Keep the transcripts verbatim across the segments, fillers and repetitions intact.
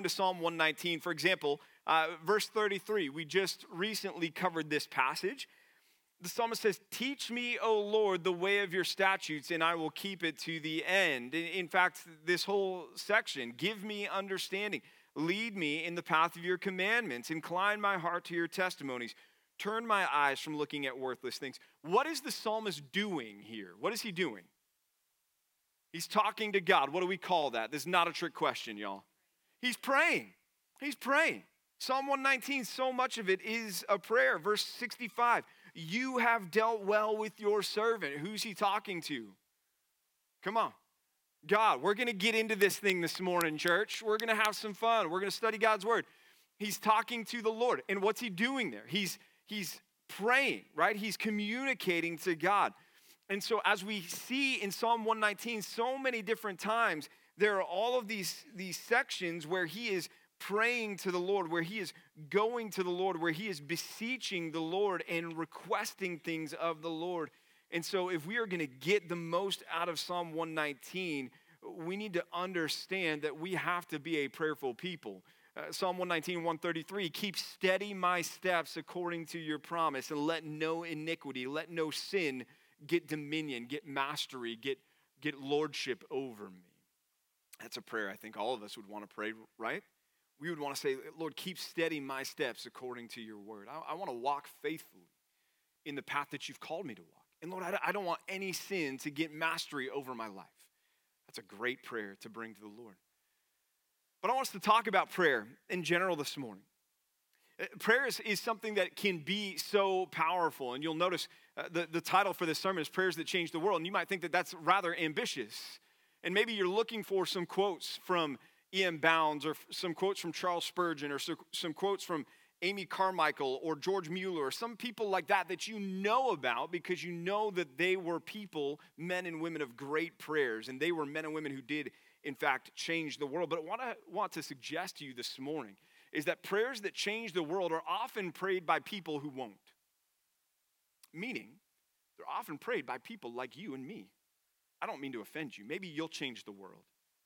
to Psalm one nineteen, for example, uh, verse thirty-three, we just recently covered this passage. The psalmist says, teach me, O Lord, the way of your statutes, and I will keep it to the end. In fact, this whole section, give me understanding. Lead me in the path of your commandments. Incline my heart to your testimonies. Turn my eyes from looking at worthless things. What is the psalmist doing here? What is he doing? He's talking to God. What do we call that? This is not a trick question, y'all. He's praying. He's praying. Psalm one nineteen, so much of it is a prayer. Verse sixty-five, you have dealt well with your servant. Who's he talking to? Come on. God, we're going to get into this thing this morning, church. We're going to have some fun. We're going to study God's word. He's talking to the Lord. And what's he doing there? He's, he's praying, right? He's communicating to God. And so as we see in Psalm one nineteen, so many different times, there are all of these, these sections where he is praying to the Lord, where he is going to the Lord, where he is beseeching the Lord and requesting things of the Lord. And so if we are going to get the most out of Psalm one nineteen, we need to understand that we have to be a prayerful people. Uh, Psalm one nineteen, one thirty-three, keep steady my steps according to your promise, and let no iniquity, let no sin get dominion, get mastery, get, get lordship over me. That's a prayer I think all of us would want to pray, right? We would want to say, Lord, keep steady my steps according to your word. I, I want to walk faithfully in the path that you've called me to walk. And Lord, I, I don't want any sin to get mastery over my life. That's a great prayer to bring to the Lord. But I want us to talk about prayer in general this morning. Prayer is, is something that can be so powerful. And you'll notice uh, the, the title for this sermon is Prayers That Change the World. And you might think that that's rather ambitious. And maybe you're looking for some quotes from E M Bounds, or some quotes from Charles Spurgeon, or some quotes from Amy Carmichael or George Mueller, or some people like that that you know about because you know that they were people, men and women of great prayers, and they were men and women who did, in fact, change the world. But what I want to suggest to you this morning is that prayers that change the world are often prayed by people who won't. Meaning, they're often prayed by people like you and me. I don't mean to offend you. Maybe you'll change the world.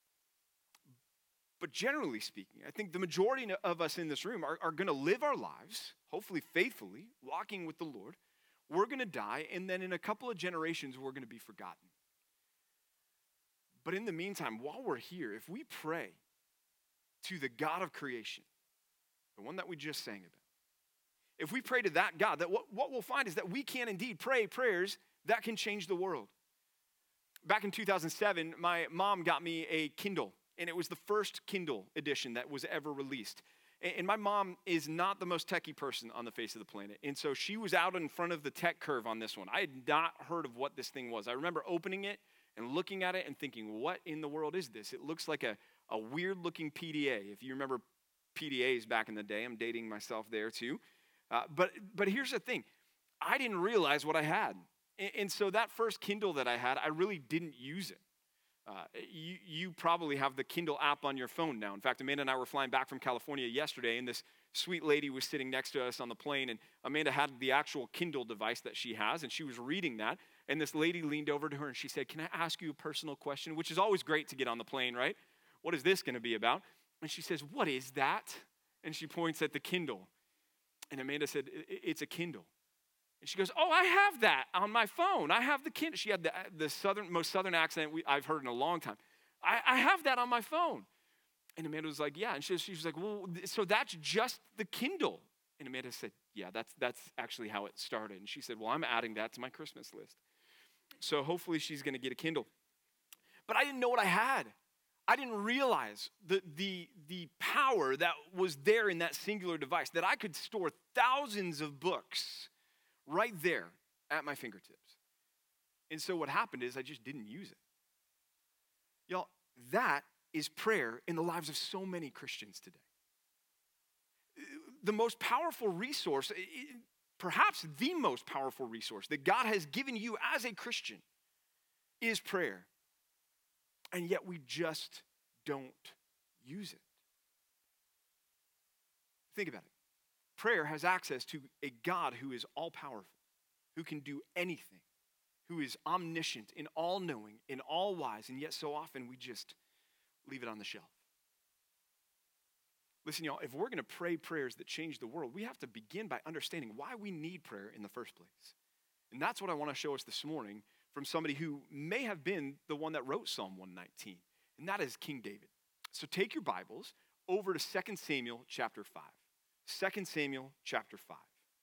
But generally speaking, I think the majority of us in this room are, are going to live our lives, hopefully faithfully, walking with the Lord. We're going to die, and then in a couple of generations, we're going to be forgotten. But in the meantime, while we're here, if we pray to the God of creation, the one that we just sang about, if we pray to that God, that what, what we'll find is that we can indeed pray prayers that can change the world. Back in two thousand seven, my mom got me a Kindle. And it was the first Kindle edition that was ever released. And my mom is not the most techie person on the face of the planet. And so she was out in front of the tech curve on this one. I had not heard of what this thing was. I remember opening it and looking at it and thinking, what in the world is this? It looks like a, a weird-looking P D A. If you remember P D As back in the day, I'm dating myself there too. Uh, but, but here's the thing. I didn't realize what I had. And, and so that first Kindle that I had, I really didn't use it. Uh, you, you probably have the Kindle app on your phone now. In fact, Amanda and I were flying back from California yesterday, and this sweet lady was sitting next to us on the plane, and Amanda had the actual Kindle device that she has, and she was reading that, and this lady leaned over to her, and she said, can I ask you a personal question? Which is always great to get on the plane, right? What is this going to be about? And she says, what is that? And she points at the Kindle. And Amanda said, it's a Kindle. And she goes, oh, I have that on my phone. I have the Kindle. She had the, the southern, most southern accent we, I've heard in a long time. I, I have that on my phone. And Amanda was like, yeah. And she, she was like, well, so that's just the Kindle. And Amanda said, yeah, that's, that's actually how it started. And she said, well, I'm adding that to my Christmas list. So hopefully she's going to get a Kindle. But I didn't know what I had. I didn't realize the, the, the power that was there in that singular device, that I could store thousands of books right there at my fingertips. And so what happened is I just didn't use it. Y'all, that is prayer in the lives of so many Christians today. The most powerful resource, perhaps the most powerful resource that God has given you as a Christian is prayer. And yet we just don't use it. Think about it. Prayer has access to a God who is all-powerful, who can do anything, who is omniscient and all-knowing and all-wise, and yet so often we just leave it on the shelf. Listen, y'all, if we're going to pray prayers that change the world, we have to begin by understanding why we need prayer in the first place. And that's what I want to show us this morning from somebody who may have been the one that wrote Psalm one nineteen, and that is King David. So take your Bibles over to Second Samuel chapter five. Second Samuel chapter five.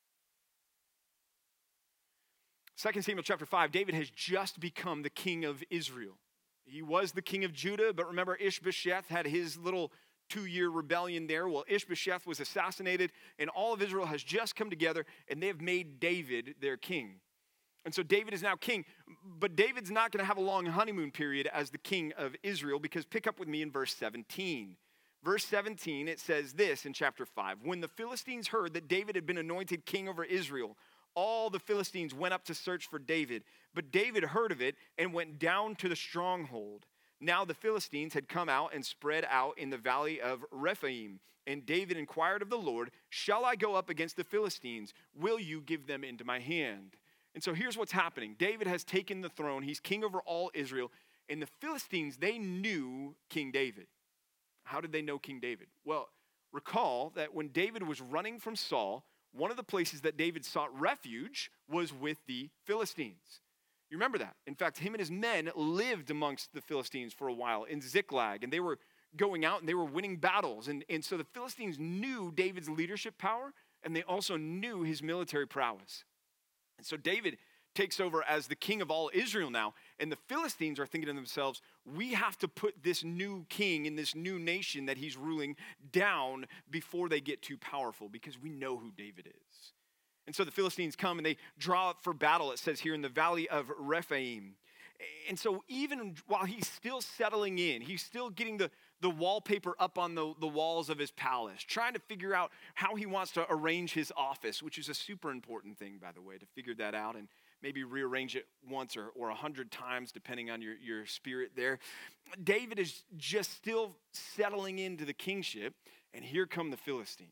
Second Samuel chapter five, David has just become the king of Israel. He was the king of Judah, but remember Ishbosheth had his little two-year rebellion there. Well, Ishbosheth was assassinated, and all of Israel has just come together, and they have made David their king. And so David is now king, but David's not going to have a long honeymoon period as the king of Israel, because pick up with me in verse seventeen. Verse seventeen, it says this in chapter five. When the Philistines heard that David had been anointed king over Israel, all the Philistines went up to search for David. But David heard of it and went down to the stronghold. Now the Philistines had come out and spread out in the valley of Rephaim. And David inquired of the Lord, shall I go up against the Philistines? Will you give them into my hand? And so here's what's happening. David has taken the throne. He's king over all Israel. And the Philistines, they knew King David. How did they know King David? Well, recall that when David was running from Saul, one of the places that David sought refuge was with the Philistines. You remember that? In fact, him and his men lived amongst the Philistines for a while in Ziklag, and they were going out and they were winning battles. And, and so the Philistines knew David's leadership power, and they also knew his military prowess. And so David takes over as the king of all Israel now, and the Philistines are thinking to themselves, we have to put this new king in this new nation that he's ruling down before they get too powerful, because we know who David is. And so the Philistines come and they draw up for battle, it says here, in the valley of Rephaim. And so even while he's still settling in, he's still getting the, the wallpaper up on the, the walls of his palace, trying to figure out how he wants to arrange his office, which is a super important thing, by the way, to figure that out and maybe rearrange it once or, or a hundred times, depending on your, your spirit there. David is just still settling into the kingship, and here come the Philistines.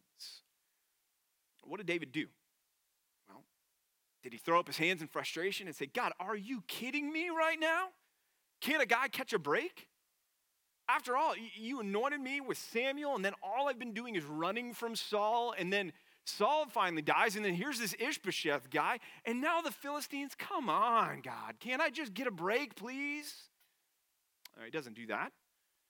What did David do? Well, did he throw up his hands in frustration and say, God, are you kidding me right now? Can't a guy catch a break? After all, you anointed me with Samuel, and then all I've been doing is running from Saul, and then Saul finally dies, and then here's this Ishbosheth guy, and now the Philistines, come on, God, can't I just get a break, please? Uh, he doesn't do that.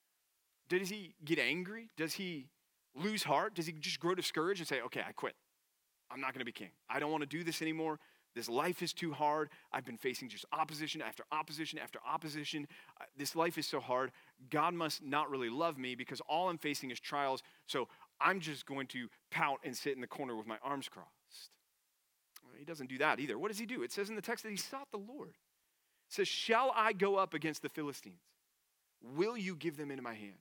Does he get angry? Does he lose heart? Does he just grow discouraged and say, okay, I quit. I'm not going to be king. I don't want to do this anymore. This life is too hard. I've been facing just opposition after opposition after opposition. Uh, this life is so hard. God must not really love me because all I'm facing is trials. So I'm just going to pout and sit in the corner with my arms crossed. Well, he doesn't do that either. What does he do? It says in the text that he sought the Lord. It says, shall I go up against the Philistines? Will you give them into my hand?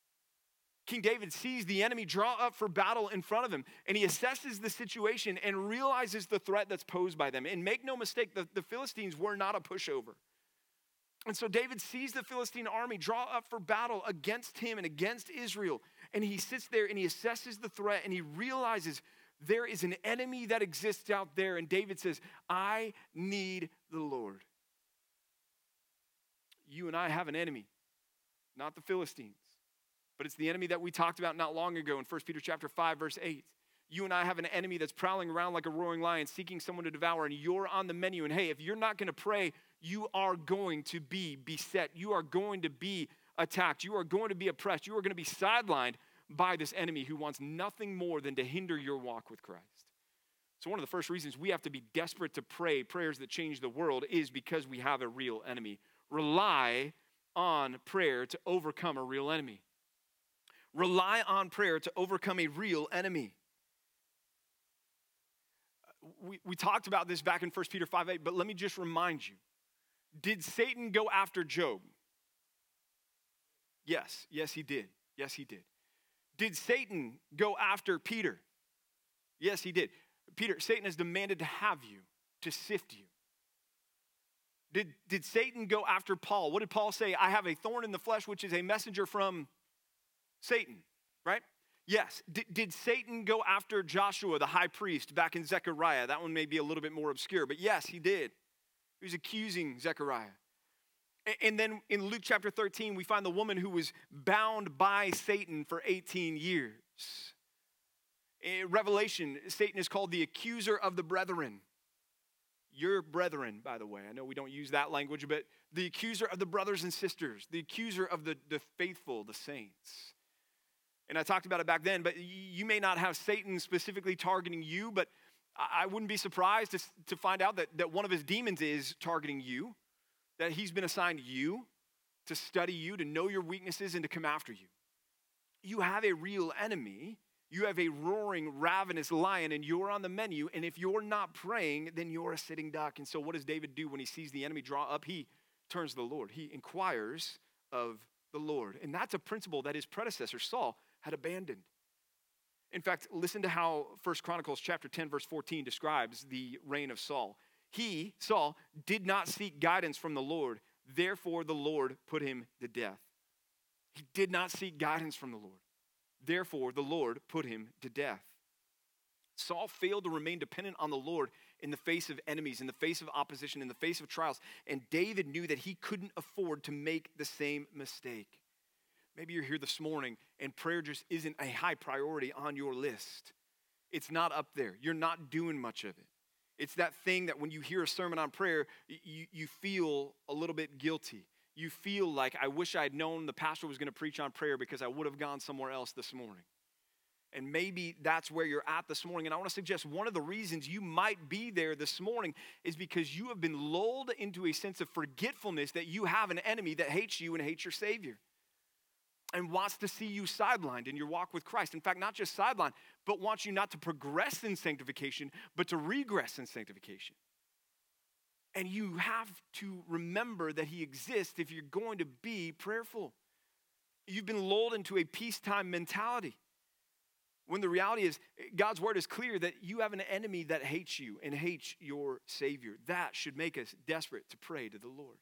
King David sees the enemy draw up for battle in front of him, and he assesses the situation and realizes the threat that's posed by them. And make no mistake, the, the Philistines were not a pushover. And so David sees the Philistine army draw up for battle against him and against Israel. And he sits there and he assesses the threat, and he realizes there is an enemy that exists out there. And David says, I need the Lord. You and I have an enemy, not the Philistines. But it's the enemy that we talked about not long ago in First Peter chapter five, verse eight. You and I have an enemy that's prowling around like a roaring lion, seeking someone to devour, and you're on the menu. And hey, if you're not going to pray, you are going to be beset. You are going to be attacked. You are going to be oppressed. You are going to be sidelined by this enemy who wants nothing more than to hinder your walk with Christ. So one of the first reasons we have to be desperate to pray prayers that change the world is because we have a real enemy. Rely on prayer to overcome a real enemy. Rely on prayer to overcome a real enemy. We, we talked about this back in First Peter five eight, but let me just remind you. Did Satan go after Job? Yes, yes he did. Yes he did. Did Satan go after Peter? Yes he did. Peter, Satan has demanded to have you, to sift you. Did, did Satan go after Paul? What did Paul say? I have a thorn in the flesh, which is a messenger from Satan, right? Yes. Did, did Satan go after Joshua, the high priest, back in Zechariah? That one may be a little bit more obscure, but yes, he did. He was accusing Zechariah. And, and then in Luke chapter thirteen, we find the woman who was bound by Satan for eighteen years. In Revelation, Satan is called the accuser of the brethren. Your brethren, by the way. I know we don't use that language, but the accuser of the brothers and sisters, the accuser of the, the faithful, the saints. And I talked about it back then, but you may not have Satan specifically targeting you, but I wouldn't be surprised to, to find out that, that one of his demons is targeting you, that he's been assigned you to study you, to know your weaknesses, and to come after you. You have a real enemy. You have a roaring, ravenous lion, and you're on the menu, and if you're not praying, then you're a sitting duck. And so what does David do when he sees the enemy draw up? He turns to the Lord. He inquires of the Lord. And that's a principle that his predecessor, Saul, had abandoned. In fact, listen to how First Chronicles chapter ten, verse fourteen describes the reign of Saul. He, Saul, did not seek guidance from the Lord, therefore the Lord put him to death. He did not seek guidance from the Lord. Therefore, the Lord put him to death. Saul failed to remain dependent on the Lord in the face of enemies, in the face of opposition, in the face of trials. And David knew that he couldn't afford to make the same mistake. Maybe you're here this morning and prayer just isn't a high priority on your list. It's not up there. You're not doing much of it. It's that thing that when you hear a sermon on prayer, you, you feel a little bit guilty. You feel like, I wish I had known the pastor was going to preach on prayer because I would have gone somewhere else this morning. And maybe that's where you're at this morning. And I want to suggest one of the reasons you might be there this morning is because you have been lulled into a sense of forgetfulness that you have an enemy that hates you and hates your Savior and wants to see you sidelined in your walk with Christ. In fact, not just sidelined, but wants you not to progress in sanctification, but to regress in sanctification. And you have to remember that he exists if you're going to be prayerful. You've been lulled into a peacetime mentality, when the reality is God's word is clear that you have an enemy that hates you and hates your Savior. That should make us desperate to pray to the Lord.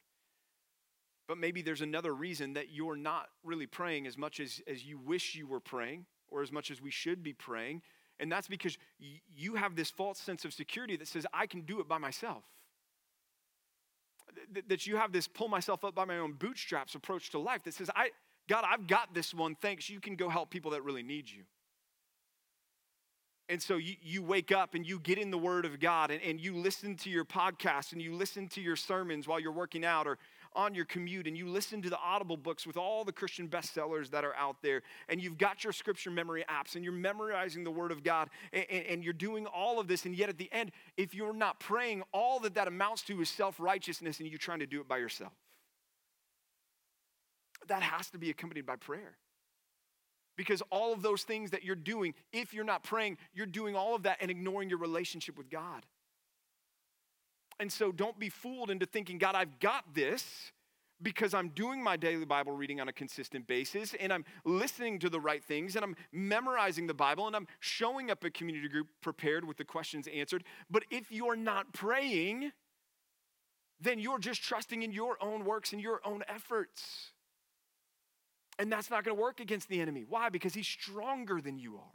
But maybe there's another reason that you're not really praying as much as, as you wish you were praying, or as much as we should be praying. And that's because y- you have this false sense of security that says, I can do it by myself. Th- that you have this pull myself up by my own bootstraps approach to life that says, I, God, I've got this one. Thanks. You can go help people that really need you. And so you, you wake up and you get in the Word of God and, and you listen to your podcasts and you listen to your sermons while you're working out or on your commute, and you listen to the Audible books with all the Christian bestsellers that are out there, and you've got your scripture memory apps and you're memorizing the Word of God, and, and, and you're doing all of this, and yet at the end, if you're not praying, all that that amounts to is self-righteousness and you're trying to do it by yourself. That has to be accompanied by prayer. Because all of those things that you're doing, if you're not praying, you're doing all of that and ignoring your relationship with God. And so don't be fooled into thinking, God, I've got this because I'm doing my daily Bible reading on a consistent basis and I'm listening to the right things and I'm memorizing the Bible and I'm showing up at community group prepared with the questions answered. But if you're not praying, then you're just trusting in your own works and your own efforts. And that's not going to work against the enemy. Why? Because he's stronger than you are.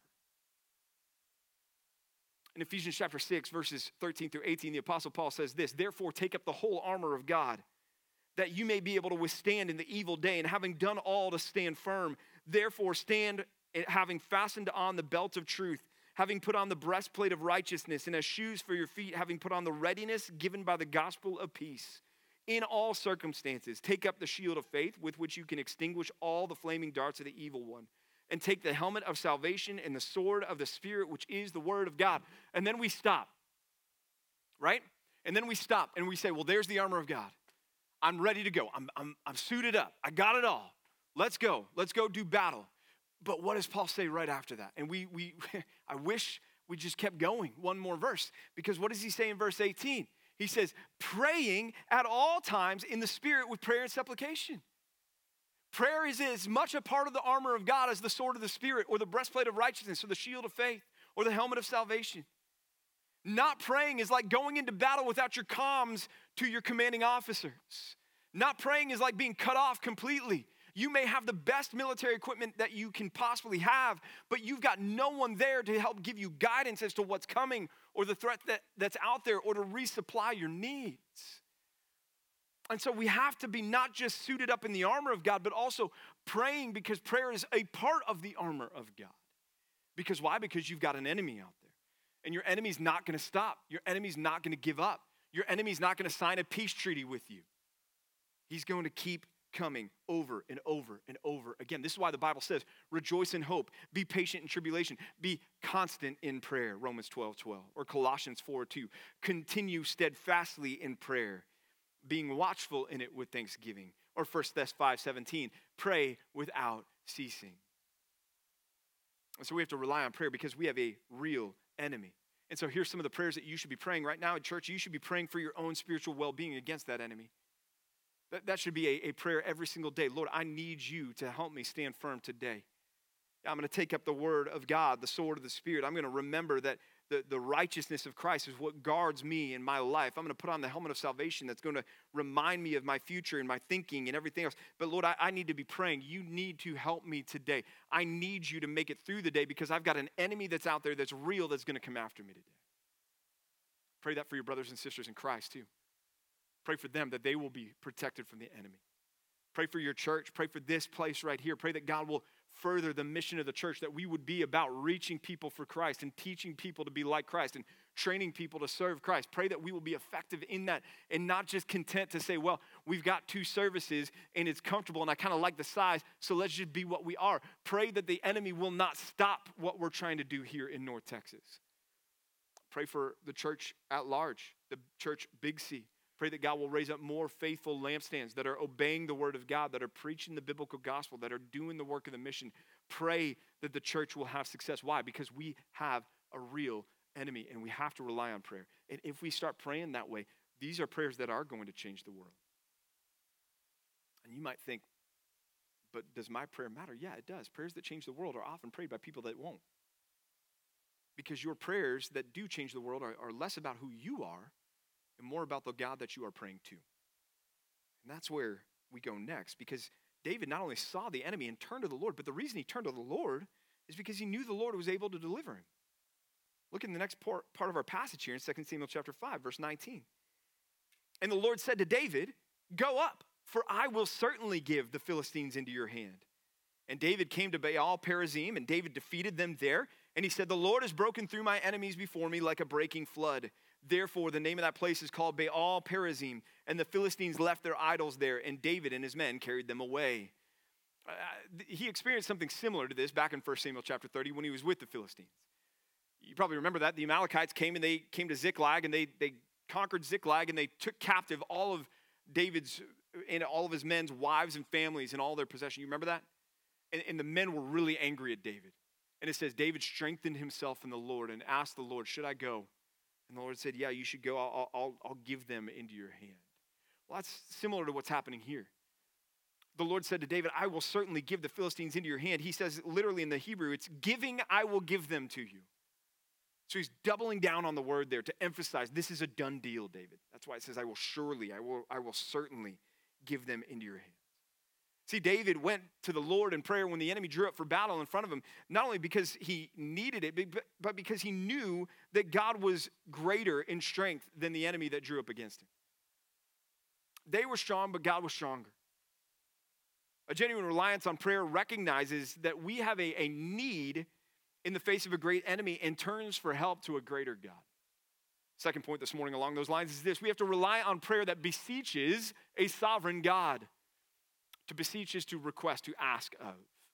In Ephesians chapter six, verses thirteen through eighteen, the Apostle Paul says this, therefore take up the whole armor of God, that you may be able to withstand in the evil day, and having done all to stand firm. Therefore stand, having fastened on the belt of truth, having put on the breastplate of righteousness, and as shoes for your feet, having put on the readiness given by the gospel of peace. In all circumstances, take up the shield of faith with which you can extinguish all the flaming darts of the evil one. And take the helmet of salvation and the sword of the Spirit, which is the word of God. And then we stop, right? And then we stop and we say, well, there's the armor of God. I'm ready to go. I'm, I'm, I'm suited up. I got it all. Let's go. Let's go do battle. But what does Paul say right after that? And we, we, I wish we just kept going one more verse, because what does he say in verse eighteen? He says, praying at all times in the Spirit with prayer and supplication. Prayer is as much a part of the armor of God as the sword of the Spirit or the breastplate of righteousness or the shield of faith or the helmet of salvation. Not praying is like going into battle without your comms to your commanding officers. Not praying is like being cut off completely. You may have the best military equipment that you can possibly have, but you've got no one there to help give you guidance as to what's coming or the threat that, that's out there or to resupply your needs. And so we have to be not just suited up in the armor of God, but also praying, because prayer is a part of the armor of God. Because why? Because you've got an enemy out there. And your enemy's not going to stop. Your enemy's not going to give up. Your enemy's not going to sign a peace treaty with you. He's going to keep coming over and over and over again. This is why the Bible says, rejoice in hope, be patient in tribulation, be constant in prayer, Romans twelve twelve, or Colossians four two. Continue steadfastly in prayer, being watchful in it with thanksgiving, or First Thessalonians five seventeen, pray without ceasing. And so we have to rely on prayer because we have a real enemy. And so here's some of the prayers that you should be praying right now in church. You should be praying for your own spiritual well-being against that enemy. That, that should be a, a prayer every single day. Lord, I need you to help me stand firm today. I'm going to take up the word of God, the sword of the Spirit. I'm going to remember that the, the righteousness of Christ is what guards me in my life. I'm going to put on the helmet of salvation that's going to remind me of my future and my thinking and everything else. But Lord, I, I need to be praying. You need to help me today. I need you to make it through the day because I've got an enemy that's out there that's real that's going to come after me today. Pray that for your brothers and sisters in Christ too. Pray for them that they will be protected from the enemy. Pray for your church. Pray for this place right here. Pray that God will further the mission of the church, that we would be about reaching people for Christ and teaching people to be like Christ and training people to serve Christ. Pray that we will be effective in that and not just content to say, well, we've got two services and it's comfortable and I kind of like the size, so let's just be what we are. Pray that the enemy will not stop what we're trying to do here in North Texas. Pray for the church at large, the church Big C. Pray that God will raise up more faithful lampstands that are obeying the word of God, that are preaching the biblical gospel, that are doing the work of the mission. Pray that the church will have success. Why? Because we have a real enemy and we have to rely on prayer. And if we start praying that way, these are prayers that are going to change the world. And you might think, but does my prayer matter? Yeah, it does. Prayers that change the world are often prayed by people that won't. Because your prayers that do change the world are, are less about who you are and more about the God that you are praying to. And that's where we go next, because David not only saw the enemy and turned to the Lord, but the reason he turned to the Lord is because he knew the Lord was able to deliver him. Look in the next part, part of our passage here in Second Samuel chapter five, verse nineteen. And the Lord said to David, go up, for I will certainly give the Philistines into your hand. And David came to Baal Perazim, and David defeated them there. And he said, the Lord has broken through my enemies before me like a breaking flood. Therefore, the name of that place is called Baal Perazim. And the Philistines left their idols there, and David and his men carried them away. Uh, he experienced something similar to this back in First Samuel chapter thirty when he was with the Philistines. You probably remember that. The Amalekites came and they came to Ziklag, and they, they conquered Ziklag, and they took captive all of David's and all of his men's wives and families and all their possession. You remember that? And, and the men were really angry at David. And it says, David strengthened himself in the Lord and asked the Lord, should I go? And the Lord said, yeah, you should go. I'll, I'll, I'll give them into your hand. Well, that's similar to what's happening here. The Lord said to David, I will certainly give the Philistines into your hand. He says literally in the Hebrew, it's giving, I will give them to you. So he's doubling down on the word there to emphasize this is a done deal, David. That's why it says, I will surely, I will, I will certainly give them into your hand. See, David went to the Lord in prayer when the enemy drew up for battle in front of him, not only because he needed it, but because he knew that God was greater in strength than the enemy that drew up against him. They were strong, but God was stronger. A genuine reliance on prayer recognizes that we have a, a need in the face of a great enemy and turns for help to a greater God. Second point this morning along those lines is this: we have to rely on prayer that beseeches a sovereign God. To beseech is to request, to ask of.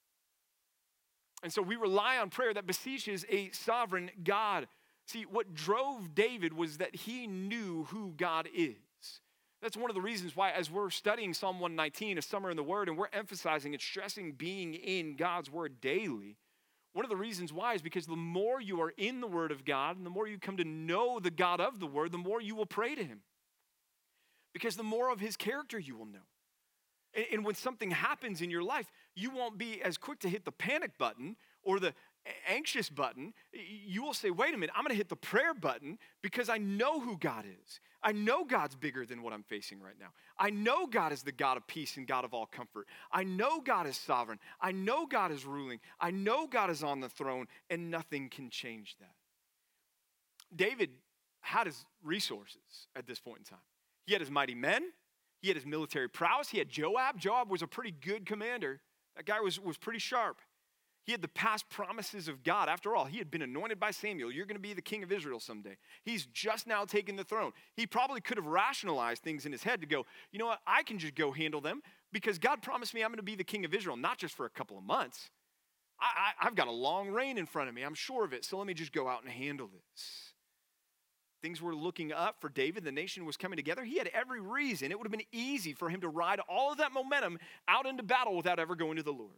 And so we rely on prayer that beseeches a sovereign God. See, what drove David was that he knew who God is. That's one of the reasons why, as we're studying Psalm one nineteen, A Summer in the Word, and we're emphasizing and stressing being in God's Word daily, one of the reasons why is because the more you are in the Word of God and the more you come to know the God of the Word, the more you will pray to him. Because the more of his character you will know. And when something happens in your life, you won't be as quick to hit the panic button or the anxious button. You will say, wait a minute, I'm going to hit the prayer button because I know who God is. I know God's bigger than what I'm facing right now. I know God is the God of peace and God of all comfort. I know God is sovereign. I know God is ruling. I know God is on the throne, and nothing can change that. David had his resources at this point in time. He had his mighty men. He had his military prowess. He had Joab. Joab was a pretty good commander. That guy was, was pretty sharp. He had the past promises of God. After all, he had been anointed by Samuel. You're going to be the king of Israel someday. He's just now taken the throne. He probably could have rationalized things in his head to go, you know what, I can just go handle them because God promised me I'm going to be the king of Israel, not just for a couple of months. I, I, I've got a long reign in front of me. I'm sure of it. So let me just go out and handle this. Things were looking up for David. The nation was coming together. He had every reason. It would have been easy for him to ride all of that momentum out into battle without ever going to the Lord.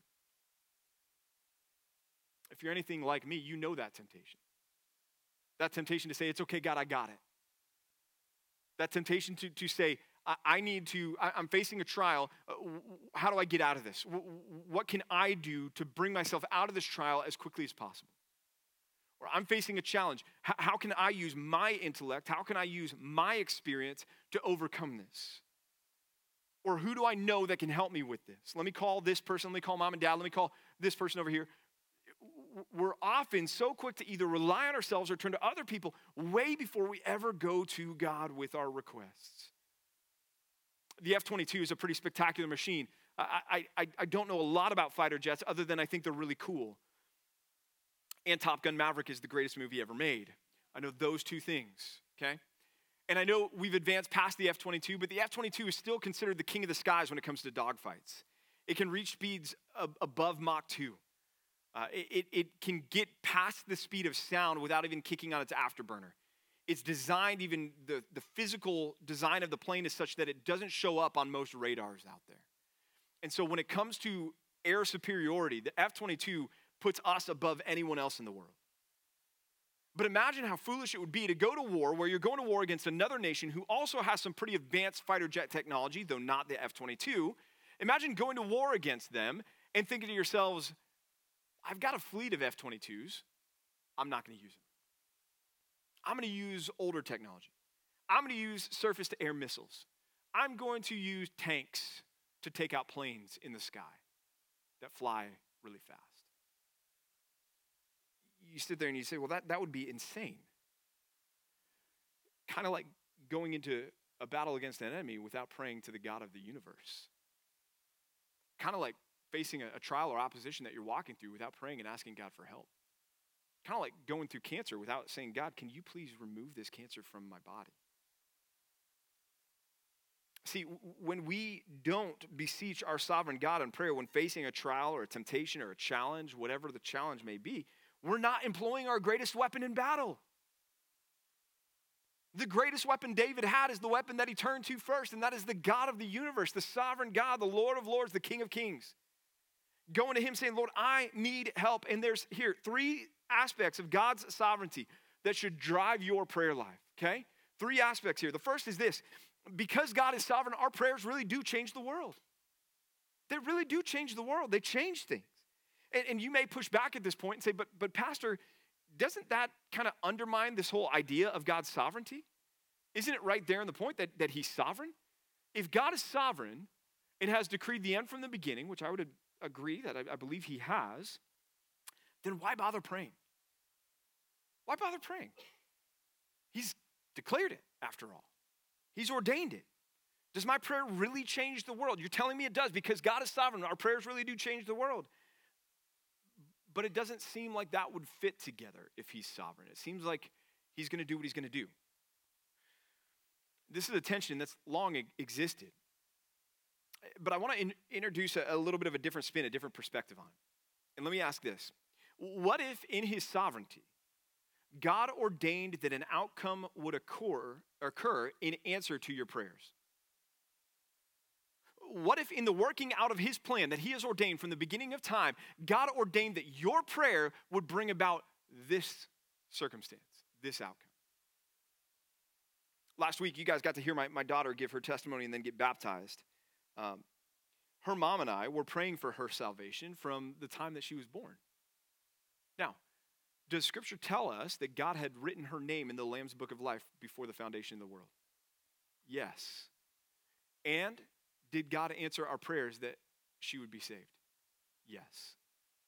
If you're anything like me, you know that temptation. That temptation to say, it's okay, God, I got it. That temptation to, to say, I, I need to, I, I'm facing a trial. Uh, how do I get out of this? W- what can I do to bring myself out of this trial as quickly as possible? Or I'm facing a challenge. H- how can I use my intellect? How can I use my experience to overcome this? Or who do I know that can help me with this? Let me call this person. Let me call mom and dad. Let me call this person over here. We're often so quick to either rely on ourselves or turn to other people way before we ever go to God with our requests. The F twenty-two is a pretty spectacular machine. I, I, I don't know a lot about fighter jets other than I think they're really cool. And Top Gun Maverick is the greatest movie ever made. I know those two things, okay? And I know we've advanced past the F twenty-two, but the F twenty-two is still considered the king of the skies when it comes to dogfights. It can reach speeds ab- above Mach two. Uh, it, it, it can get past the speed of sound without even kicking on its afterburner. It's designed, even the, the physical design of the plane is such that it doesn't show up on most radars out there. And so when it comes to air superiority, the F twenty-two puts us above anyone else in the world. But imagine how foolish it would be to go to war where you're going to war against another nation who also has some pretty advanced fighter jet technology, though not the F twenty-two. Imagine going to war against them and thinking to yourselves, I've got a fleet of F twenty-twos. I'm not going to use them. I'm going to use older technology. I'm going to use surface-to-air missiles. I'm going to use tanks to take out planes in the sky that fly really fast. You sit there and you say, well, that, that would be insane. Kind of like going into a battle against an enemy without praying to the God of the universe. Kind of like facing a, a trial or opposition that you're walking through without praying and asking God for help. Kind of like going through cancer without saying, God, can you please remove this cancer from my body? See, w- when we don't beseech our sovereign God in prayer when facing a trial or a temptation or a challenge, whatever the challenge may be, we're not employing our greatest weapon in battle. The greatest weapon David had is the weapon that he turned to first, and that is the God of the universe, the sovereign God, the Lord of lords, the King of kings. Going to him saying, Lord, I need help. And there's here three aspects of God's sovereignty that should drive your prayer life, okay? Three aspects here. The first is this. Because God is sovereign, our prayers really do change the world. They really do change the world. They change things. And, and you may push back at this point and say, but, but Pastor, doesn't that kind of undermine this whole idea of God's sovereignty? Isn't it right there in the point that, that he's sovereign? If God is sovereign and has decreed the end from the beginning, which I would agree that I, I believe he has, then why bother praying? Why bother praying? He's declared it, after all. He's ordained it. Does my prayer really change the world? You're telling me it does because God is sovereign. Our prayers really do change the world. But it doesn't seem like that would fit together if he's sovereign. It seems like he's going to do what he's going to do. This is a tension that's long existed. But I want to in- introduce a, a little bit of a different spin, a different perspective on it. And let me ask this. What if in his sovereignty, God ordained that an outcome would occur, occur in answer to your prayers? What if in the working out of his plan that he has ordained from the beginning of time, God ordained that your prayer would bring about this circumstance, this outcome? Last week, you guys got to hear my, my daughter give her testimony and then get baptized. Um, her mom and I were praying for her salvation from the time that she was born. Now, does Scripture tell us that God had written her name in the Lamb's Book of Life before the foundation of the world? Yes. And did God answer our prayers that she would be saved? Yes.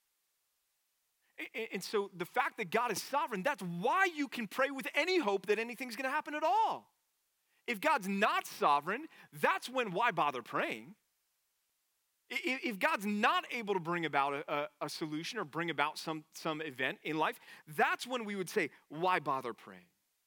And, and so the fact that God is sovereign, that's why you can pray with any hope that anything's going to happen at all. If God's not sovereign, that's when why bother praying? I- If God's not able to bring about a, a, a solution or bring about some, some event in life, that's when we would say, why bother praying?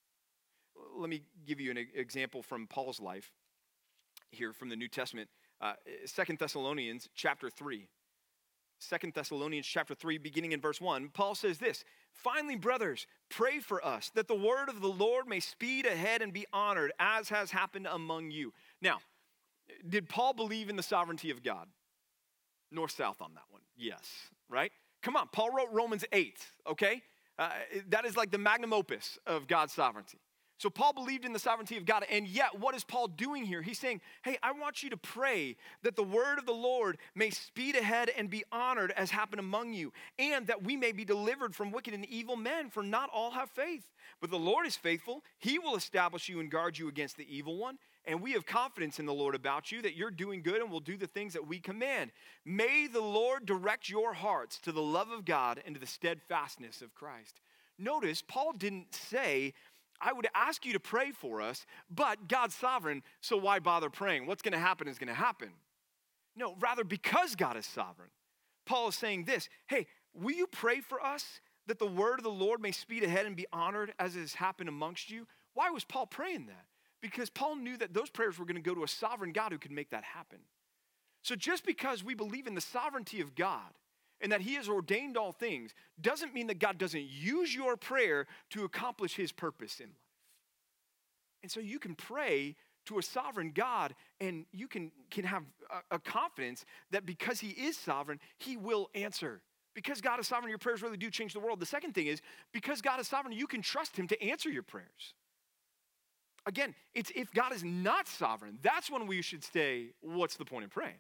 Let me give you an example from Paul's life here from the New Testament. Uh, Second Thessalonians chapter three. Second Thessalonians chapter three, beginning in verse one, Paul says this, finally, brothers, pray for us that the word of the Lord may speed ahead and be honored, as has happened among you. Now, did Paul believe in the sovereignty of God? North, south on that one. Yes, right? Come on, Paul wrote Romans eight, okay? Uh, that is like the magnum opus of God's sovereignty. So Paul believed in the sovereignty of God, and yet what is Paul doing here? He's saying, hey, I want you to pray that the word of the Lord may speed ahead and be honored as happened among you, and that we may be delivered from wicked and evil men, for not all have faith. But the Lord is faithful. He will establish you and guard you against the evil one. And we have confidence in the Lord about you that you're doing good and will do the things that we command. May the Lord direct your hearts to the love of God and to the steadfastness of Christ. Notice, Paul didn't say, I would ask you to pray for us, but God's sovereign, so why bother praying? What's going to happen is going to happen. No, rather, because God is sovereign, Paul is saying this, hey, will you pray for us that the word of the Lord may speed ahead and be honored as it has happened amongst you? Why was Paul praying that? Because Paul knew that those prayers were going to go to a sovereign God who could make that happen. So just because we believe in the sovereignty of God and that he has ordained all things doesn't mean that God doesn't use your prayer to accomplish his purpose in life. And so you can pray to a sovereign God and you can, can have a, a confidence that because he is sovereign, he will answer. Because God is sovereign, your prayers really do change the world. The second thing is, because God is sovereign, you can trust him to answer your prayers. Again, it's if God is not sovereign, that's when we should say, what's the point in praying?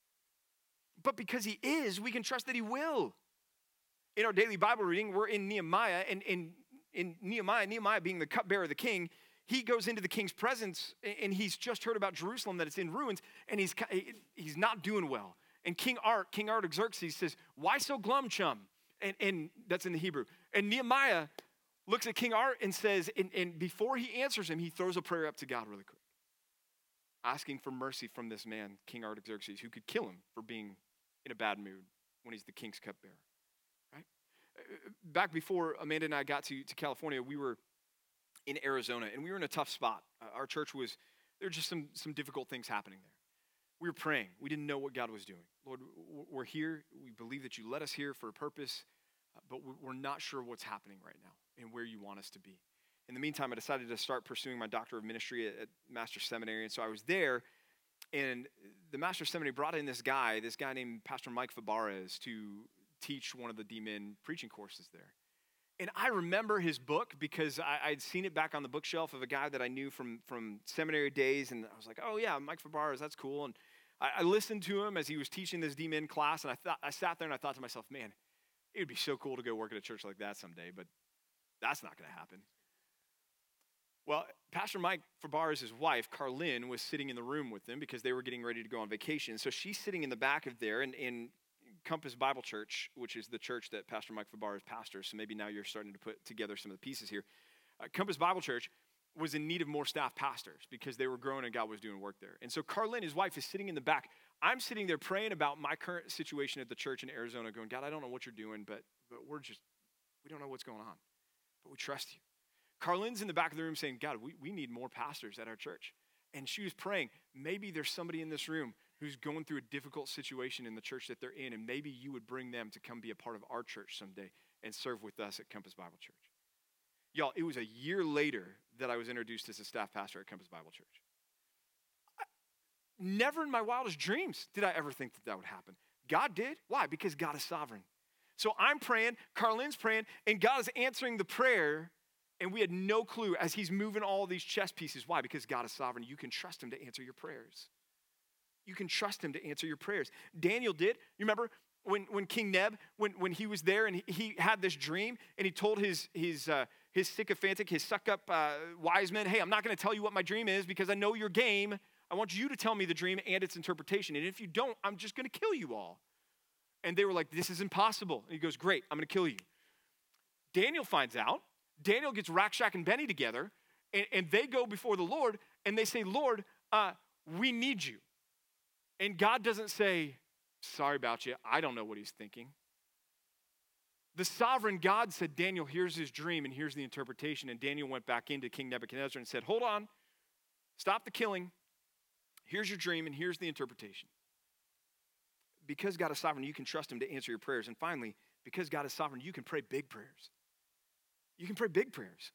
But because he is, we can trust that he will. In our daily Bible reading, we're in Nehemiah, and in, in Nehemiah, Nehemiah being the cupbearer of the king, he goes into the king's presence, and he's just heard about Jerusalem, that it's in ruins, and he's, he's not doing well. And King Art, King Artaxerxes says, why so glum, chum? And, and that's in the Hebrew. And Nehemiah looks at King Art and says, and, and before he answers him, he throws a prayer up to God really quick, asking for mercy from this man, King Artaxerxes, who could kill him for being in a bad mood when he's the king's cupbearer, right? Back before Amanda and I got to, to California, we were in Arizona, and we were in a tough spot. Uh, our church was, there were just some, some difficult things happening there. We were praying. We didn't know what God was doing. Lord, we're here. We believe that you led us here for a purpose, uh, but we're not sure what's happening right now and where you want us to be. In the meantime, I decided to start pursuing my doctor of ministry at, at Master's Seminary, and so I was there, and the Master's Seminary brought in this guy, this guy named Pastor Mike Fabarez, to teach one of the D-Min preaching courses there. And I remember his book because I, I'd seen it back on the bookshelf of a guy that I knew from, from seminary days, and I was like, oh yeah, Mike Fabarez, that's cool. And I, I listened to him as he was teaching this D-Min class, and I thought I sat there and I thought to myself, man, it would be so cool to go work at a church like that someday, but that's not going to happen. Well, Pastor Mike Fabarez's wife, Carlin, was sitting in the room with them because they were getting ready to go on vacation. So she's sitting in the back of there in, in Compass Bible Church, which is the church that Pastor Mike Fabarez pastors. So maybe now you're starting to put together some of the pieces here. Uh, Compass Bible Church was in need of more staff pastors because they were growing and God was doing work there. And so Carlin, his wife, is sitting in the back. I'm sitting there praying about my current situation at the church in Arizona, going, God, I don't know what you're doing, but, but we're just, we don't know what's going on, but we trust you. Carlin's in the back of the room saying, God, we, we need more pastors at our church. And she was praying, maybe there's somebody in this room who's going through a difficult situation in the church that they're in, and maybe you would bring them to come be a part of our church someday and serve with us at Compass Bible Church. Y'all, it was a year later that I was introduced as a staff pastor at Compass Bible Church. I, never in my wildest dreams did I ever think that that would happen. God did. Why? Because God is sovereign. So I'm praying, Carlin's praying, and God is answering the prayer. And we had no clue as he's moving all these chess pieces. Why? Because God is sovereign. You can trust him to answer your prayers. You can trust him to answer your prayers. Daniel did. You remember when, when King Neb, when, when he was there and he, he had this dream and he told his, his, uh, his sycophantic, his suck-up uh, wise men, hey, I'm not going to tell you what my dream is because I know your game. I want you to tell me the dream and its interpretation. And if you don't, I'm just going to kill you all. And they were like, this is impossible. And he goes, great, I'm going to kill you. Daniel finds out. Daniel gets Rakshak and Benny together, and, and they go before the Lord, and they say, Lord, uh, we need you. And God doesn't say, Sorry about you. I don't know what he's thinking. The sovereign God said, Daniel, here's his dream and here's the interpretation. And Daniel went back into King Nebuchadnezzar and said, hold on, stop the killing. Here's your dream and here's the interpretation. Because God is sovereign, you can trust him to answer your prayers. And finally, because God is sovereign, you can pray big prayers. You can pray big prayers.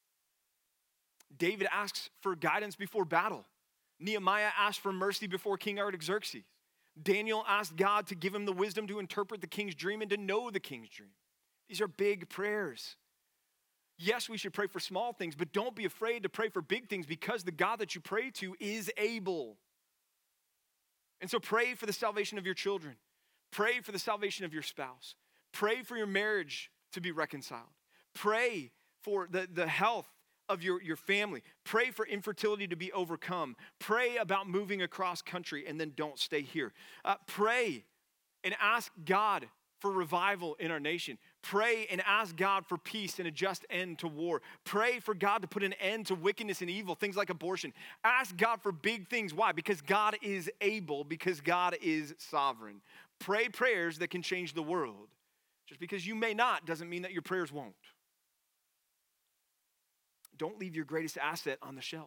David asks for guidance before battle. Nehemiah asked for mercy before King Artaxerxes. Daniel asked God to give him the wisdom to interpret the king's dream and to know the king's dream. These are big prayers. Yes, we should pray for small things, but don't be afraid to pray for big things because the God that you pray to is able. And so pray for the salvation of your children. Pray for the salvation of your spouse. Pray for your marriage to be reconciled. Pray for the, the health of your, your family. Pray for infertility to be overcome. Pray about moving across country and then don't stay here. Uh, pray and ask God for revival in our nation. Pray and ask God for peace and a just end to war. Pray for God to put an end to wickedness and evil, things like abortion. Ask God for big things. Why? Because God is able, because God is sovereign. Pray prayers that can change the world. Just because you may not doesn't mean that your prayers won't. Don't leave your greatest asset on the shelf.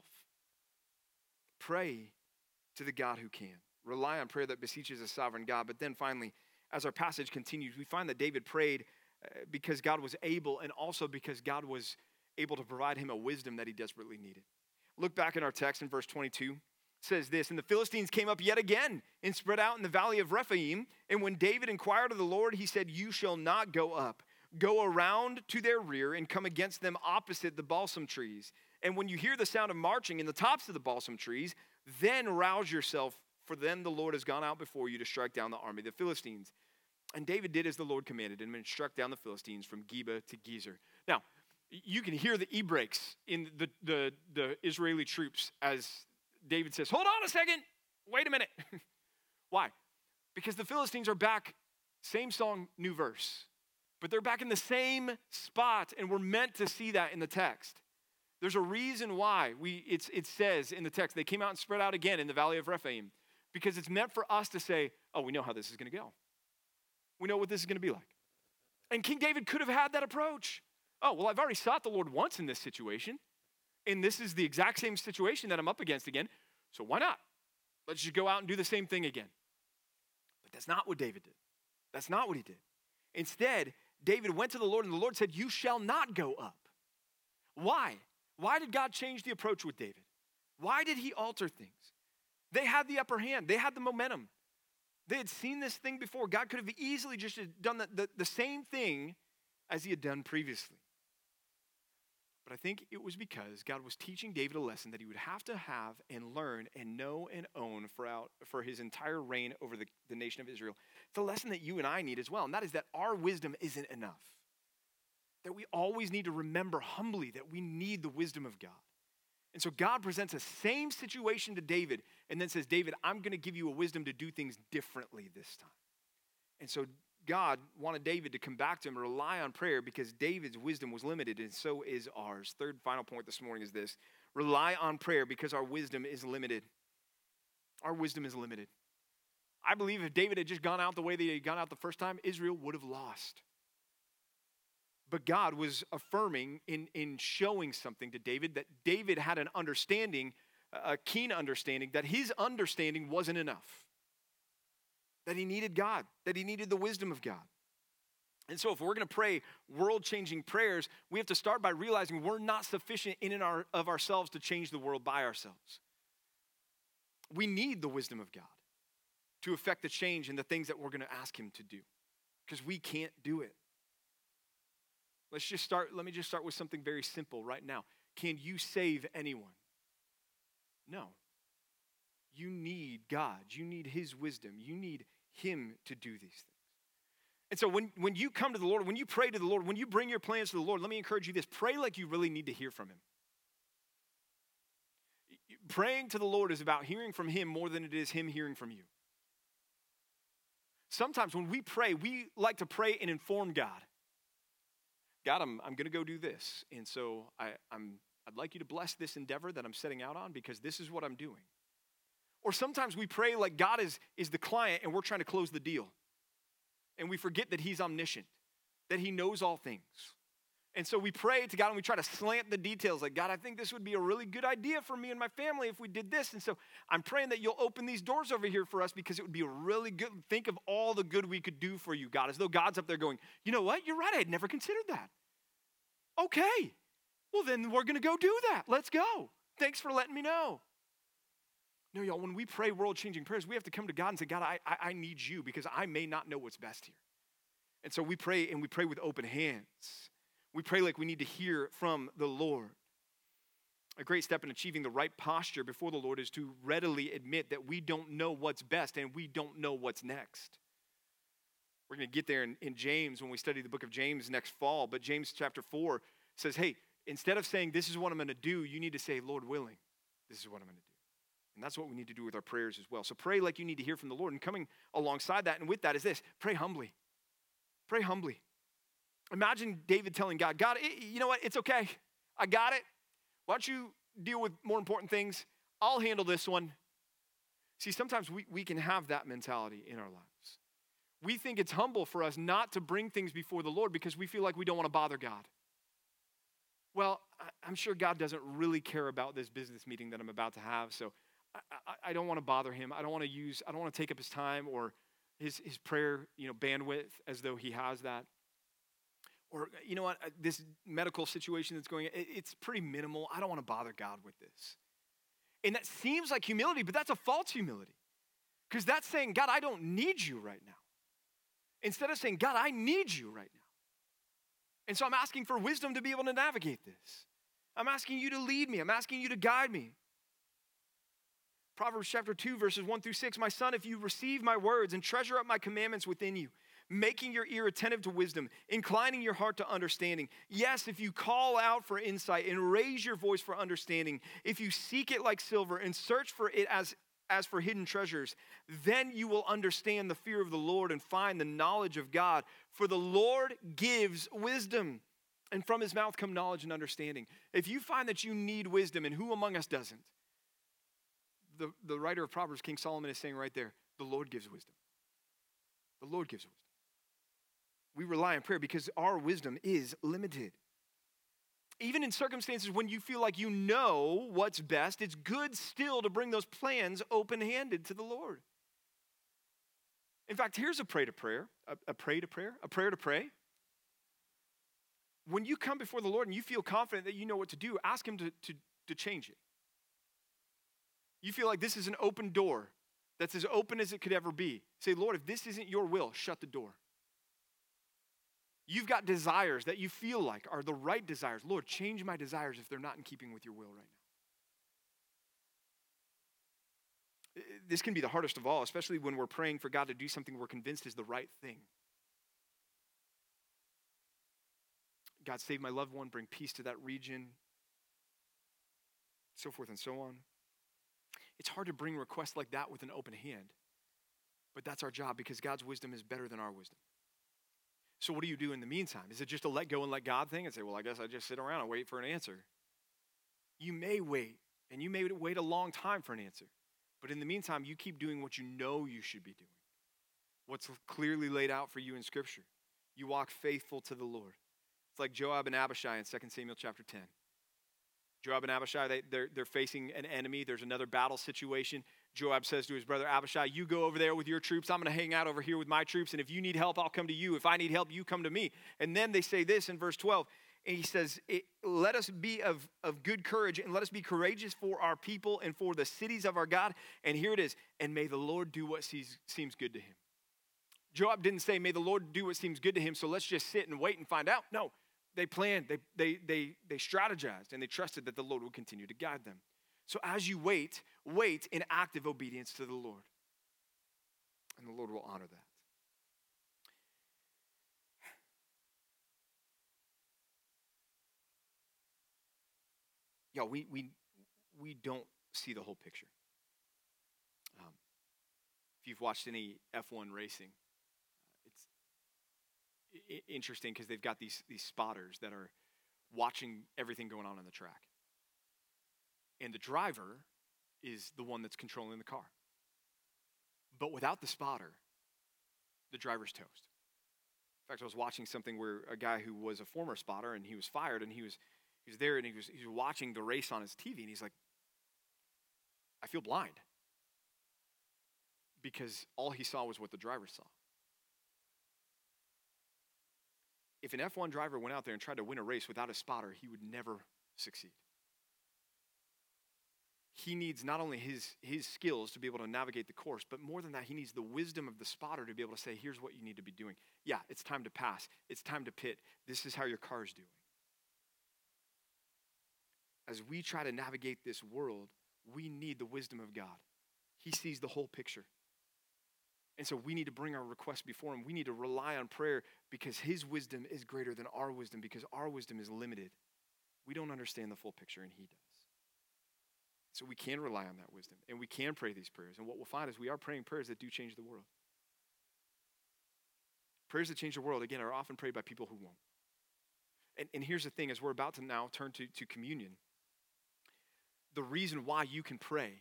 Pray to the God who can. Rely on prayer that beseeches a sovereign God. But then finally, as our passage continues, we find that David prayed because God was able and also because God was able to provide him a wisdom that he desperately needed. Look back in our text in verse twenty-two. It says this, and the Philistines came up yet again and spread out in the valley of Rephaim. And when David inquired of the Lord, he said, you shall not go up. Go around to their rear and come against them opposite the balsam trees. And when you hear the sound of marching in the tops of the balsam trees, then rouse yourself, for then the Lord has gone out before you to strike down the army of the Philistines. And David did as the Lord commanded him and struck down the Philistines from Geba to Gezer. Now, you can hear the e-brakes in the, the, the Israeli troops as David says, hold on a second, wait a minute. Why? Because the Philistines are back, same song, new verse. But they're back in the same spot, and we're meant to see that in the text. There's a reason why we it's, it says in the text, they came out and spread out again in the valley of Rephaim, because it's meant for us to say, oh, we know how this is going to go. We know what this is going to be like. And King David could have had that approach. Oh, well, I've already sought the Lord once in this situation, and this is the exact same situation that I'm up against again, so why not? Let's just go out and do the same thing again. But that's not what David did. That's not what he did. Instead, David went to the Lord, and the Lord said, you shall not go up. Why? Why did God change the approach with David? Why did he alter things? They had the upper hand. They had the momentum. They had seen this thing before. God could have easily just done the, the, the same thing as he had done previously. But I think it was because God was teaching David a lesson that he would have to have and learn and know and own for, out, for his entire reign over the, the nation of Israel. It's a lesson that you and I need as well, and that is that our wisdom isn't enough. That we always need to remember humbly that we need the wisdom of God. And so God presents a same situation to David and then says, David, I'm going to give you a wisdom to do things differently this time. And so God wanted David to come back to him and rely on prayer because David's wisdom was limited, and so is ours. Third final point this morning is this. Rely on prayer because our wisdom is limited. Our wisdom is limited. I believe if David had just gone out the way that he had gone out the first time, Israel would have lost. But God was affirming in, in showing something to David that David had an understanding, a keen understanding, that his understanding wasn't enough. That he needed God, that he needed the wisdom of God. And so if we're going to pray world-changing prayers, we have to start by realizing we're not sufficient in and our, of ourselves to change the world by ourselves. We need the wisdom of God to affect the change in the things that we're going to ask him to do, because we can't do it. Let's just start, let me just start with something very simple right now. Can you save anyone? No. You need God. You need his wisdom. You need him to do these things. And so when, when you come to the Lord, when you pray to the Lord, when you bring your plans to the Lord, let me encourage you this. Pray like you really need to hear from him. Praying to the Lord is about hearing from him more than it is him hearing from you. Sometimes when we pray, we like to pray and inform God. God, I'm, I'm going to go do this. And so I, I'm, I'd like you to bless this endeavor that I'm setting out on because this is what I'm doing. Or sometimes we pray like God is, is the client and we're trying to close the deal. And we forget that he's omniscient, that he knows all things. And so we pray to God and we try to slant the details like, God, I think this would be a really good idea for me and my family if we did this. And so I'm praying that you'll open these doors over here for us because it would be a really good, think of all the good we could do for you, God, as though God's up there going, you know what? You're right. I had never considered that. Okay. Well, then we're going to go do that. Let's go. Thanks for letting me know. No, y'all, when we pray world-changing prayers, we have to come to God and say, God, I, I, I need you because I may not know what's best here. And so we pray and we pray with open hands. We pray like we need to hear from the Lord. A great step in achieving the right posture before the Lord is to readily admit that we don't know what's best and we don't know what's next. We're going to get there in, in James when we study the book of James next fall, but James chapter four says, hey, instead of saying this is what I'm going to do, you need to say, Lord willing, this is what I'm going to do. And that's what we need to do with our prayers as well. So pray like you need to hear from the Lord. And coming alongside that and with that is this, pray humbly. Pray humbly. Imagine David telling God, God, you know what? It's okay. I got it. Why don't you deal with more important things? I'll handle this one. See, sometimes we, we can have that mentality in our lives. We think it's humble for us not to bring things before the Lord because we feel like we don't want to bother God. Well, I'm sure God doesn't really care about this business meeting that I'm about to have, so I, I, I don't want to bother him. I don't want to use, I don't want to take up his time or his, his prayer, you know, bandwidth as though he has that. Or, you know what, this medical situation that's going on, it's pretty minimal. I don't want to bother God with this. And that seems like humility, but that's a false humility. Because that's saying, God, I don't need you right now. Instead of saying, God, I need you right now. And so I'm asking for wisdom to be able to navigate this. I'm asking you to lead me. I'm asking you to guide me. Proverbs chapter two, verses one through six, my son, if you receive my words and treasure up my commandments within you, making your ear attentive to wisdom, inclining your heart to understanding. Yes, if you call out for insight and raise your voice for understanding, if you seek it like silver and search for it as, as for hidden treasures, then you will understand the fear of the Lord and find the knowledge of God. For the Lord gives wisdom, and from his mouth come knowledge and understanding. If you find that you need wisdom, and who among us doesn't? The, the writer of Proverbs, King Solomon, is saying right there, the Lord gives wisdom. The Lord gives wisdom. We rely on prayer because our wisdom is limited. Even in circumstances when you feel like you know what's best, it's good still to bring those plans open-handed to the Lord. In fact, here's a pray to prayer, a, a pray to prayer, a prayer to pray. When you come before the Lord and you feel confident that you know what to do, ask him to, to, to change it. You feel like this is an open door that's as open as it could ever be. Say, Lord, if this isn't your will, shut the door. You've got desires that you feel like are the right desires. Lord, change my desires if they're not in keeping with your will right now. This can be the hardest of all, especially when we're praying for God to do something we're convinced is the right thing. God, save my loved one, bring peace to that region, so forth and so on. It's hard to bring requests like that with an open hand, but that's our job because God's wisdom is better than our wisdom. So what do you do in the meantime? Is it just a let go and let God thing and say, well, I guess I just sit around and wait for an answer? You may wait, and you may wait a long time for an answer. But in the meantime, you keep doing what you know you should be doing, what's clearly laid out for you in Scripture. You walk faithful to the Lord. It's like Joab and Abishai in Second Samuel chapter ten. Joab and Abishai, they, they're, they're facing an enemy. There's another battle situation. Joab says to his brother Abishai, you go over there with your troops. I'm going to hang out over here with my troops. And if you need help, I'll come to you. If I need help, you come to me. And then they say this in verse twelve. And he says, let us be of, of good courage and let us be courageous for our people and for the cities of our God. And here it is. And may the Lord do what seems, seems good to him. Joab didn't say, may the Lord do what seems good to him, so let's just sit and wait and find out. No, they planned, they, they, they, they strategized, and they trusted that the Lord would continue to guide them. So as you wait, wait in active obedience to the Lord. And the Lord will honor that. Yeah, we we we don't see the whole picture. Um, if you've watched any F one racing, uh, it's I- interesting because they've got these these spotters that are watching everything going on in the track. And the driver is the one that's controlling the car. But without the spotter, the driver's toast. In fact, I was watching something where a guy who was a former spotter and he was fired and he was he was there and he was he was watching the race on his T V and he's like, I feel blind. Because all he saw was what the driver saw. If an F one driver went out there and tried to win a race without a spotter, he would never succeed. He needs not only his, his skills to be able to navigate the course, but more than that, he needs the wisdom of the spotter to be able to say, here's what you need to be doing. Yeah, it's time to pass. It's time to pit. This is how your car is doing. As we try to navigate this world, we need the wisdom of God. He sees the whole picture. And so we need to bring our requests before him. We need to rely on prayer because his wisdom is greater than our wisdom because our wisdom is limited. We don't understand the full picture and he does. So we can rely on that wisdom and we can pray these prayers. And what we'll find is we are praying prayers that do change the world. Prayers that change the world, again, are often prayed by people who won't. And, and here's the thing, as we're about to now turn to, to communion, the reason why you can pray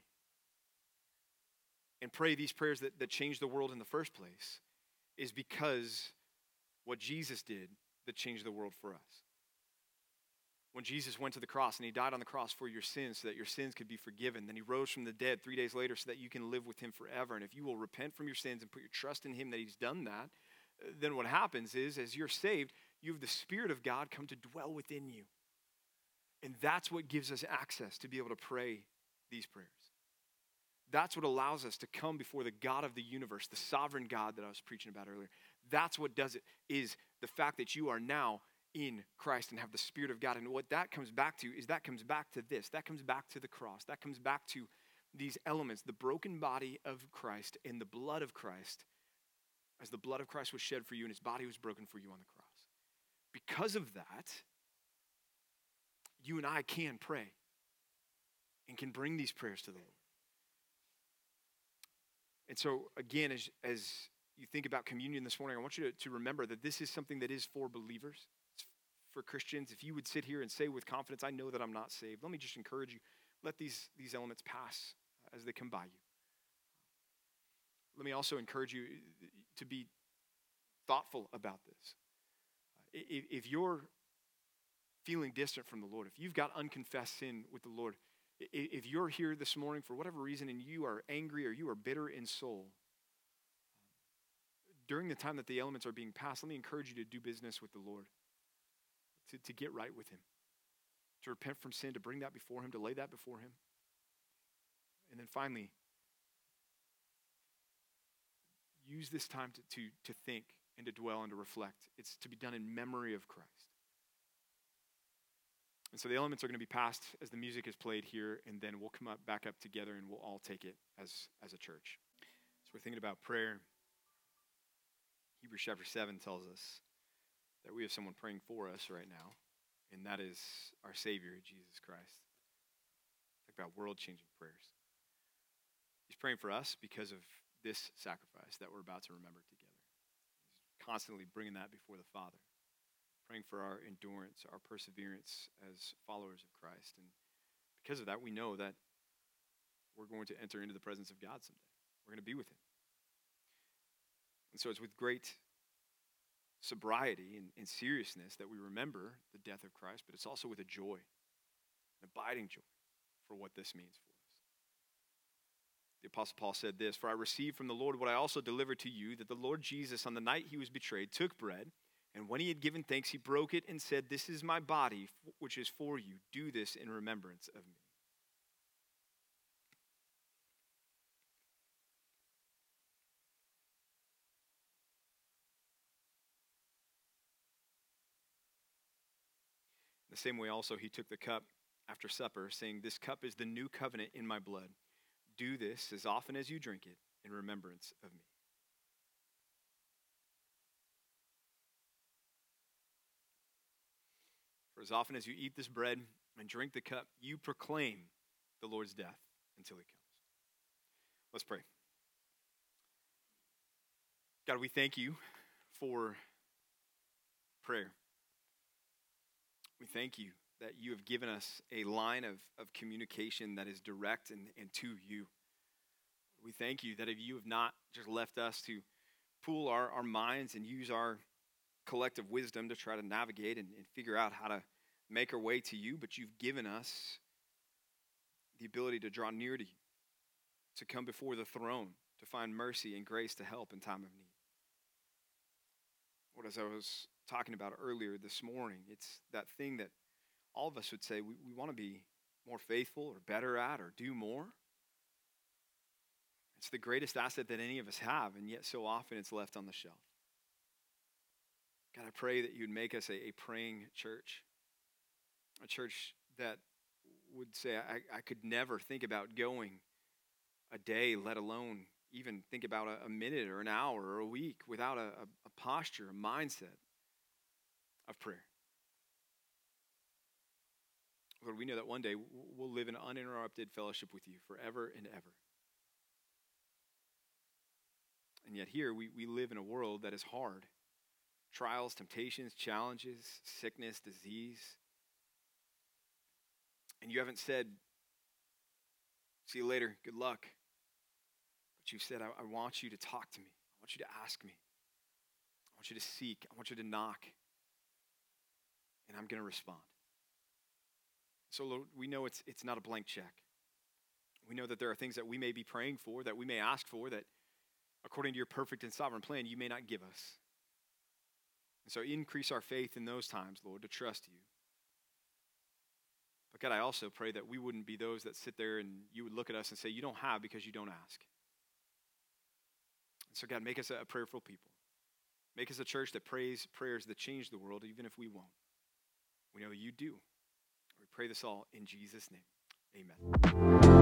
and pray these prayers that, that change the world in the first place is because what Jesus did that changed the world for us. When Jesus went to the cross and he died on the cross for your sins so that your sins could be forgiven, then he rose from the dead three days later so that you can live with him forever. And if you will repent from your sins and put your trust in him that he's done that, then what happens is as you're saved, you have the Spirit of God come to dwell within you. And that's what gives us access to be able to pray these prayers. That's what allows us to come before the God of the universe, the sovereign God that I was preaching about earlier. That's what does it, is the fact that you are now in Christ and have the Spirit of God. And what that comes back to is that comes back to this. That comes back to the cross. That comes back to these elements, the broken body of Christ and the blood of Christ, as the blood of Christ was shed for you and his body was broken for you on the cross. Because of that, you and I can pray and can bring these prayers to the Lord. And so, again, as, as you think about communion this morning, I want you to, to remember that this is something that is for believers. It's for Christians. If you would sit here and say with confidence, I know that I'm not saved, let me just encourage you, let these, these elements pass as they come by you. Let me also encourage you to be thoughtful about this. If, if you're feeling distant from the Lord, if you've got unconfessed sin with the Lord, if you're here this morning for whatever reason and you are angry or you are bitter in soul, during the time that the elements are being passed, let me encourage you to do business with the Lord, to, to get right with him, to repent from sin, to bring that before him, to lay that before him. And then finally, use this time to, to, to think and to dwell and to reflect. It's to be done in memory of Christ. And so the elements are going to be passed as the music is played here, and then we'll come up back up together and we'll all take it as, as a church. So we're thinking about prayer. Hebrews chapter seven tells us that we have someone praying for us right now, and that is our Savior, Jesus Christ. Talk about world-changing prayers. He's praying for us because of this sacrifice that we're about to remember together. He's constantly bringing that before the Father, praying for our endurance, our perseverance as followers of Christ. And because of that, we know that we're going to enter into the presence of God someday. We're going to be with him. And so it's with great sobriety and, and seriousness that we remember the death of Christ, but it's also with a joy, an abiding joy for what this means for us. The Apostle Paul said this, "For I received from the Lord what I also delivered to you, that the Lord Jesus, on the night he was betrayed, took bread, and when he had given thanks, he broke it and said, 'This is my body, which is for you. Do this in remembrance of me.'" In the same way also he took the cup after supper, saying, "This cup is the new covenant in my blood. Do this as often as you drink it in remembrance of me." "For as often as you eat this bread and drink the cup, you proclaim the Lord's death until he comes." Let's pray. God, we thank you for prayer. We thank you that you have given us a line of, of communication that is direct and, and to you. We thank you that if you have not just left us to pool our, our minds and use our collective wisdom to try to navigate and, and figure out how to make our way to you, but you've given us the ability to draw near to you, to come before the throne, to find mercy and grace to help in time of need. What as I was talking about earlier this morning, it's that thing that all of us would say we, we want to be more faithful or better at or do more. It's the greatest asset that any of us have, and yet so often it's left on the shelf. God, I pray that you would make us a, a praying church, a church that would say, I, I could never think about going a day, let alone even think about a, a minute or an hour or a week without a, a, a posture, a mindset of prayer. Lord, we know that one day we'll live in uninterrupted fellowship with you forever and ever. And yet here we, we live in a world that is hard. Trials, temptations, challenges, sickness, disease. And you haven't said, see you later, good luck. But you've said, I, I want you to talk to me. I want you to ask me. I want you to seek. I want you to knock. And I'm going to respond. So Lord, we know it's it's not a blank check. We know that there are things that we may be praying for, that we may ask for, that according to your perfect and sovereign plan, you may not give us. And so increase our faith in those times, Lord, to trust you. But God, I also pray that we wouldn't be those that sit there and you would look at us and say, you don't have because you don't ask. And so God, make us a prayerful people. Make us a church that prays prayers that change the world, even if we won't. We know you do. We pray this all in Jesus' name. Amen.